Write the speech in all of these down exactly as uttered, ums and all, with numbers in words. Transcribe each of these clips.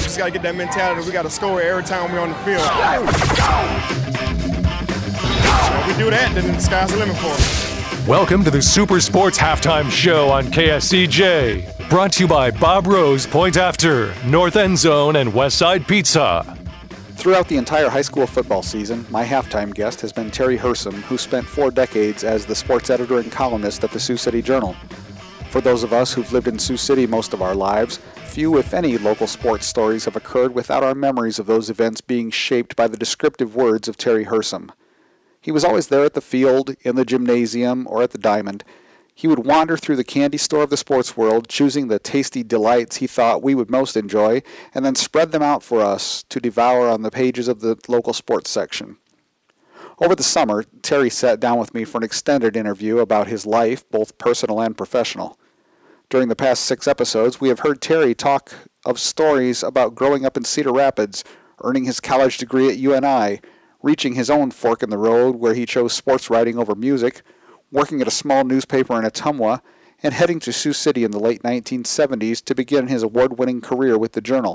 just got to get that mentality. We got to score every time we're on the field. If we do that, then the sky's the limit for us. Welcome to the Super Sports Halftime Show on K S C J. Brought to you by Bob Rose, Point After, North End Zone, and Westside Pizza. Throughout the entire high school football season, my halftime guest has been Terry Hersom, who spent four decades as the sports editor and columnist at the Sioux City Journal. For those of us who've lived in Sioux City most of our lives, few, if any, local sports stories have occurred without our memories of those events being shaped by the descriptive words of Terry Hersom. He was always there at the field, in the gymnasium, or at the Diamond. He would wander through the candy store of the sports world, choosing the tasty delights he thought we would most enjoy, and then spread them out for us to devour on the pages of the local sports section. Over the summer, Terry sat down with me for an extended interview about his life, both personal and professional. During the past six episodes, we have heard Terry talk of stories about growing up in Cedar Rapids, earning his college degree at U N I, reaching his own fork in the road where he chose sports writing over music, working at a small newspaper in Ottumwa, and heading to Sioux City in the late nineteen seventies to begin his award-winning career with the Journal.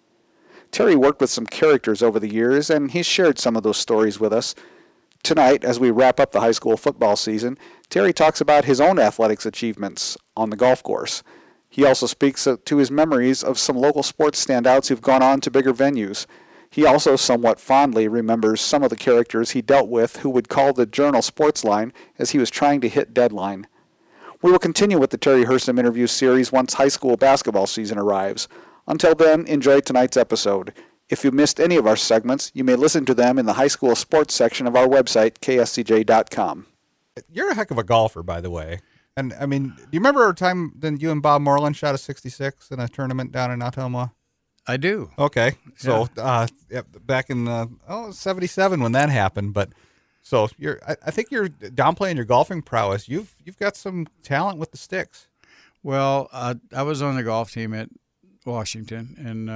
Terry worked with some characters over the years, and he's shared some of those stories with us. Tonight, as we wrap up the high school football season, Terry talks about his own athletics achievements on the golf course. He also speaks to his memories of some local sports standouts who've gone on to bigger venues. He also somewhat fondly remembers some of the characters he dealt with who would call the Journal sports line as he was trying to hit deadline. We will continue with the Terry Hersom interview series once high school basketball season arrives. Until then, enjoy tonight's episode. If you missed any of our segments, you may listen to them in the high school sports section of our website, K S C J dot com. You're a heck of a golfer, by the way. And, I mean, do you remember a time that you and Bob Moreland shot a sixty-six in a tournament down in Ottumwa? I do. Okay. So, yeah. uh, yeah, back in, uh, oh, seventy-seven when that happened. But, so, you're, I, I think you're downplaying your golfing prowess. You've you've got some talent with the sticks. Well, uh, I was on the golf team at Washington, and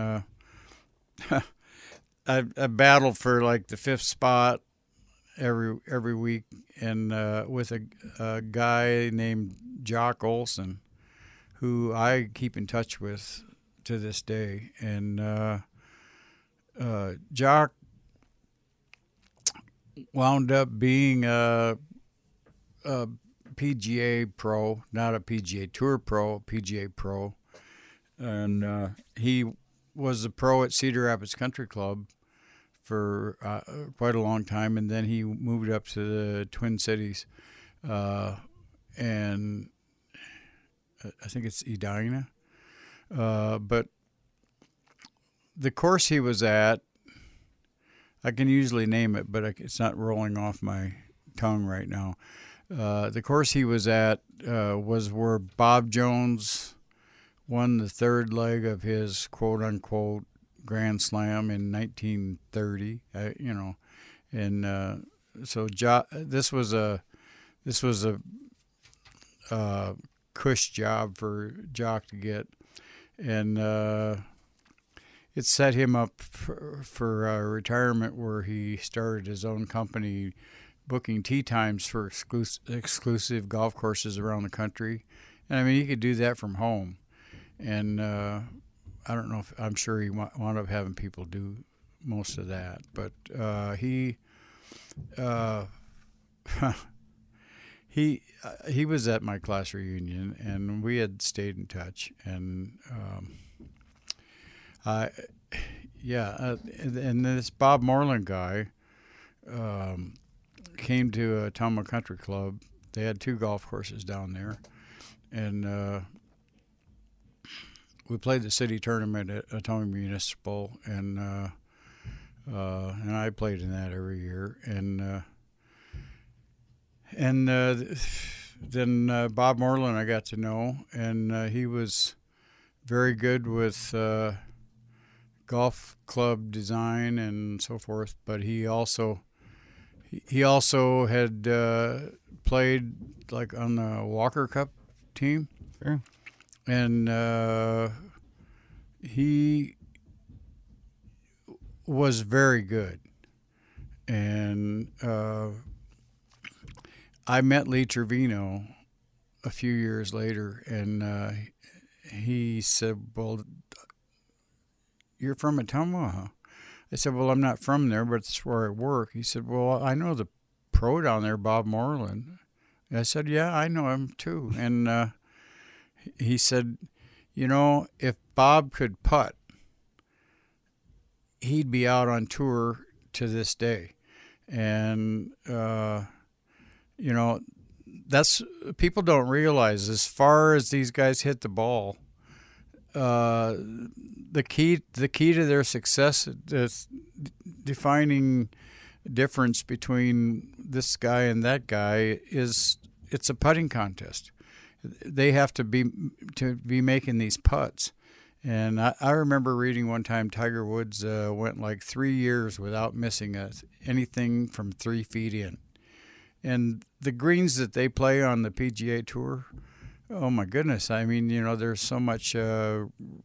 uh, I, I battled for, like, the fifth spot every every week, and uh, with a, a guy named Jock Olson, who I keep in touch with to this day. And uh, uh, Jock wound up being a, a P G A pro, not a P G A Tour pro, a P G A pro. And uh, he was a pro at Cedar Rapids Country Club for uh, quite a long time, and then he moved up to the Twin Cities, uh, and I think it's Edina. Uh, but the course he was at, I can usually name it, but it's not rolling off my tongue right now. Uh, the course he was at uh, was where Bob Jones won the third leg of his quote-unquote Grand Slam in nineteen thirty. Uh, you know, and uh, so jo- this was a this was a uh, cush job for Jock to get. And uh, it set him up for, for uh, retirement, where he started his own company booking tee times for exclusive, exclusive golf courses around the country. And, I mean, he could do that from home. And uh, I don't know if I'm sure he wa- wound up having people do most of that. But uh, he uh, he uh, he was at my class reunion, and we had stayed in touch. And um, I, yeah, uh, and, and this Bob Moreland guy um, came to a Ottumwa Country Club. They had two golf courses down there, and uh, we played the city tournament at Ottumwa Municipal, and uh, uh, and I played in that every year, and. Uh, And uh, then uh, Bob Moreland I got to know, and uh, he was very good with uh, golf club design and so forth. But he also he also had uh, played like on the Walker Cup team, Sure. and uh, he was very good, and. Uh, I met Lee Trevino a few years later, and uh, he said, well, you're from Ottumwa, huh? I said, well, I'm not from there, but it's where I work. He said, well, I know the pro down there, Bob Moreland. I said, yeah, I know him too. And uh, he said, you know, if Bob could putt, he'd be out on tour to this day. And, uh, you know, that's people don't realize as far as these guys hit the ball, uh, the key the key to their success, the defining difference between this guy and that guy is it's a putting contest. They have to be to be making these putts. And I, I remember reading one time Tiger Woods uh, went like three years without missing a, anything from three feet in. And the greens that they play on the P G A Tour, oh my goodness! I mean, you know, there's so much uh,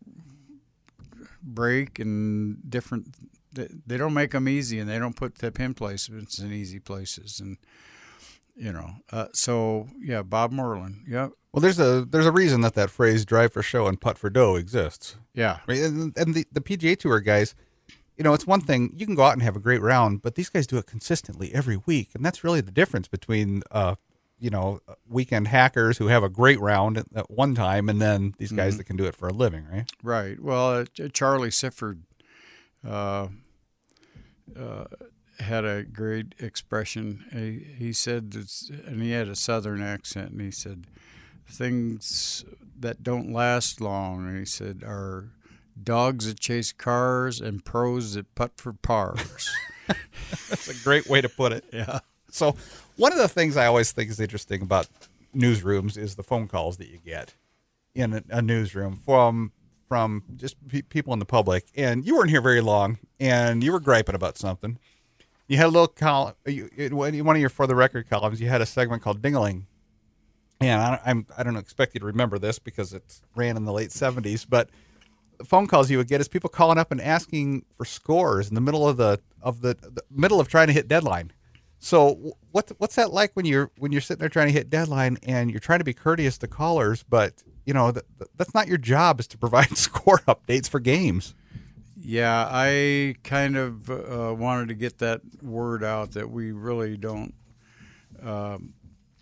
break and different. They don't make them easy, and they don't put the pin placements in easy places, and you know. Uh, so yeah, Bob Moreland. Yeah. Well, there's a there's a reason that that phrase "drive for show and putt for dough" exists. Yeah. Right? And, and the the P G A Tour guys, you know, it's one thing you can go out and have a great round, but these guys do it consistently every week, and that's really the difference between, uh, you know, weekend hackers who have a great round at, at one time, and then these guys mm-hmm. that can do it for a living, right? Right. Well, uh, Charlie Sifford uh, uh, had a great expression. He, he said, this, and he had a Southern accent, and he said, "Things that don't last long," and he said, "are dogs that chase cars and pros that putt for pars." That's a great way to put it. Yeah. So one of the things I always think is interesting about newsrooms is the phone calls that you get in a, a newsroom from from just pe- people in the public. And you weren't here very long, and you were griping about something. You had a little column. You, in one of your For the Record columns, you had a segment called Ding-a-ling. And I, I'm, I don't expect you to remember this because it ran in the late seventies, but the phone calls you would get is people calling up and asking for scores in the middle of the of the, the middle of trying to hit deadline. So what what's that like when you're when you're sitting there trying to hit deadline and you're trying to be courteous to callers, but you know that that's not your job, is to provide score updates for games. Yeah, I kind of uh, wanted to get that word out that we really don't um,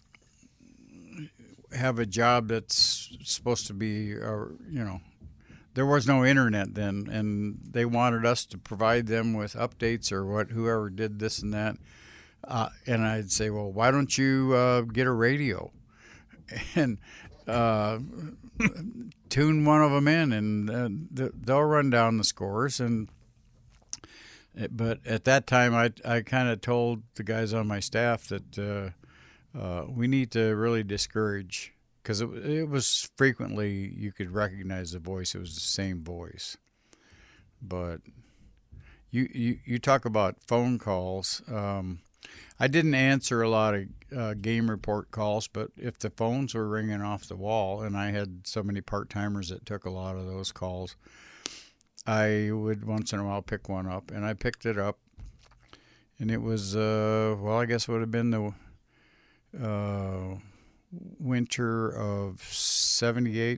have a job that's supposed to be, uh, you know, there was no internet then, and they wanted us to provide them with updates or what, whoever did this and that. Uh, and I'd say, well, why don't you uh, get a radio and uh, tune one of them in, and uh, they'll run down the scores. And but at that time, I I kind of told the guys on my staff that uh, uh, we need to really discourage, because it, it was frequently you could recognize the voice. It was the same voice. But you you, you talk about phone calls. Um, I didn't answer a lot of uh, game report calls, but if the phones were ringing off the wall, and I had so many part-timers that took a lot of those calls, I would once in a while pick one up, and I picked it up, and it was, uh, well, I guess it would have been the uh, winter of seventy-eight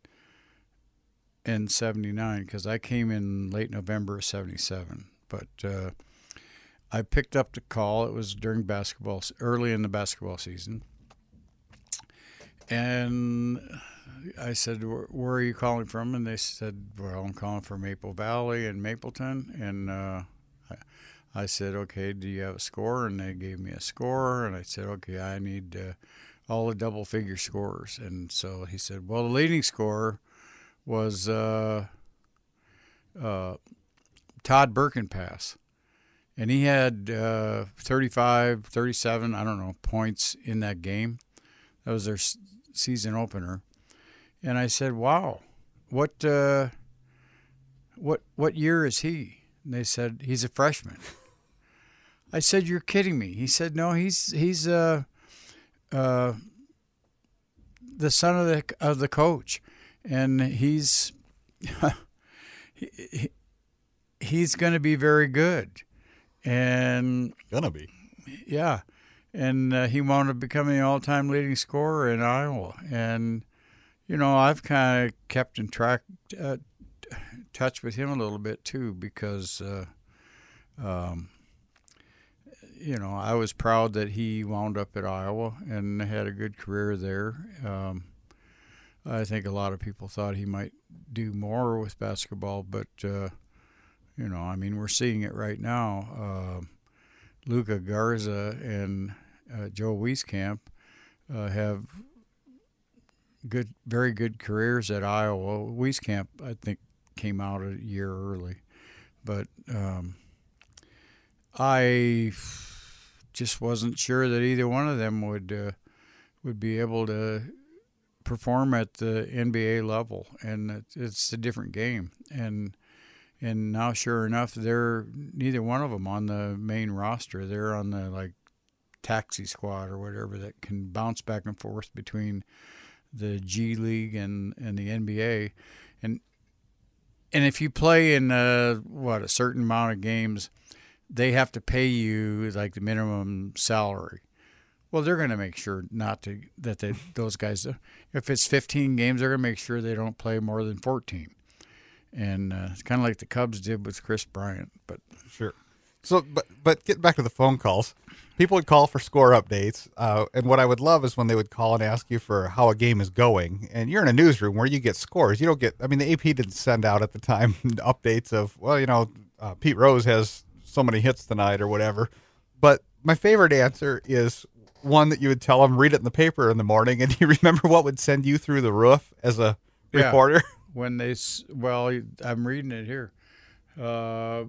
and seventy-nine, because I came in late November of seventy-seven, but uh, I picked up the call. It was during basketball, early in the basketball season. And I said, where are you calling from? And they said, well, I'm calling from Maple Valley and Mapleton. And uh, I said, okay, do you have a score? And they gave me a score. And I said, okay, I need uh, all the double-figure scores. And so he said, well, the leading score was uh, uh, Todd Birkenpass. And he had uh, thirty-five, thirty-seven, I don't know, points in that game. That was their season opener. And I said, wow, what uh, what what year is he? And they said, he's a freshman. I said, you're kidding me. He said, no, he's he's uh, uh, the son of the of the coach. And he's he, he's going to be very good. And gonna be, yeah, and uh, he wound up becoming the all-time leading scorer in Iowa. And you know, I've kind of kept in track, uh, touch with him a little bit too, because uh, um, you know, I was proud that he wound up at Iowa and had a good career there. Um, I think a lot of people thought he might do more with basketball, but uh, you know, I mean, we're seeing it right now. Uh, Luka Garza and uh, Joe Wieskamp uh, have good, very good careers at Iowa. Wieskamp, I think, came out a year early, but um, I just wasn't sure that either one of them would uh, would be able to perform at the N B A level, and it's a different game. And and now, sure enough, they're neither one of them on the main roster. They're on the like taxi squad or whatever that can bounce back and forth between the G League and, and the N B A. And and if you play in uh, what a certain amount of games, they have to pay you like the minimum salary. Well, they're going to make sure not to that they, those guys. If it's fifteen games, they're going to make sure they don't play more than fourteen. And uh, it's kind of like the Cubs did with Chris Bryant. But sure. So, but but getting back to the phone calls, people would call for score updates, uh, and what I would love is when they would call and ask you for how a game is going. And you're in a newsroom where you get scores. You don't get. I mean, the A P didn't send out at the time updates of, well, you know, uh, Pete Rose has so many hits tonight or whatever. But my favorite answer is one that you would tell them, read it in the paper in the morning, and you remember what would send you through the roof as a yeah. reporter? When they, well, I'm reading it here. Uh,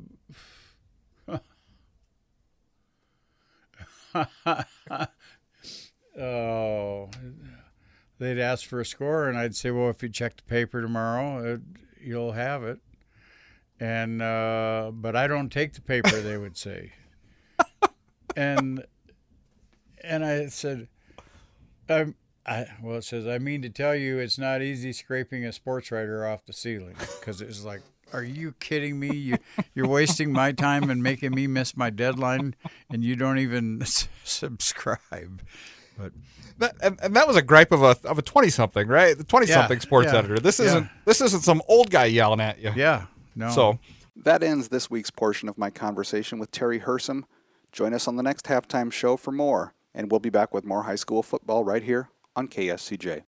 oh, they'd ask for a score, and I'd say, well, if you check the paper tomorrow, it, you'll have it. And uh, but I don't take the paper, they would say. and and I said, I'm. I, well, it says, I mean to tell you, it's not easy scraping a sports writer off the ceiling, because it was like, are you kidding me? You, you're wasting my time and making me miss my deadline, and you don't even s- subscribe. But that, and, and that was a gripe of a of a twenty something, right? The twenty something yeah, sports yeah, editor. This yeah. isn't this isn't some old guy yelling at you. Yeah, no. So that ends this week's portion of my conversation with Terry Hersom. Join us on the next halftime show for more, and we'll be back with more high school football right here on K S C J.